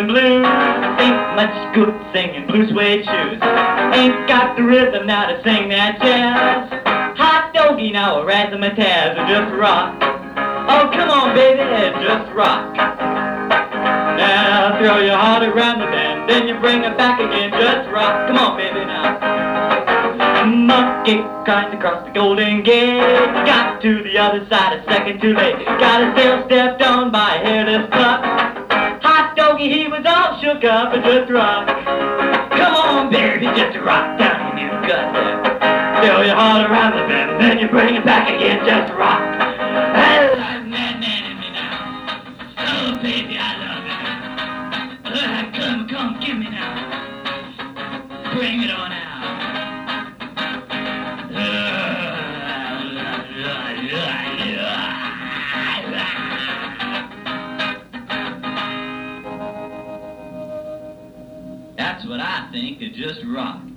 and blues. Ain't much good singing blue suede shoes. Ain't got the rhythm now to sing that jazz. Hot doggy now a razzmatazz and just rock. Oh, come on, baby, just rock. Now throw your heart around the bend, then you bring it back again, just rock. Come on, baby, now. Monkey climbed across the Golden Gate, got to the other side a second too late. Got his tail stepped on by a hairless pup. Hot doggy, he was all shook up and just rock. Come on, baby, just rock down in your gut there. Throw your heart around the bend, then you bring it back again, just rock. There's a madman in me now. Oh, baby, I love it. Come, give me now. Bring it on out. That's what I think of just rock.